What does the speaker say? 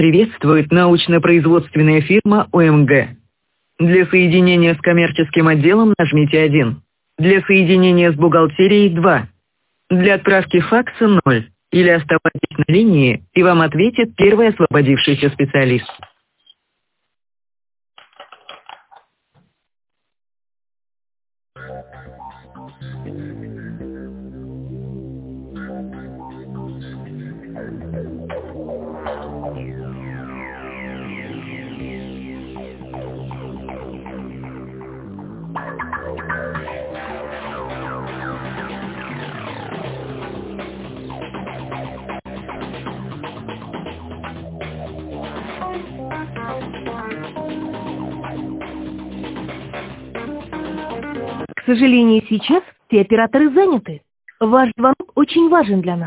Приветствует научно-производственная фирма ОМГ. Для соединения с коммерческим отделом нажмите 1. Для соединения с бухгалтерией 2. Для отправки факса 0. Или оставайтесь на линии, и вам ответит первый освободившийся специалист. К сожалению, сейчас все операторы заняты. Ваш звонок очень важен для нас.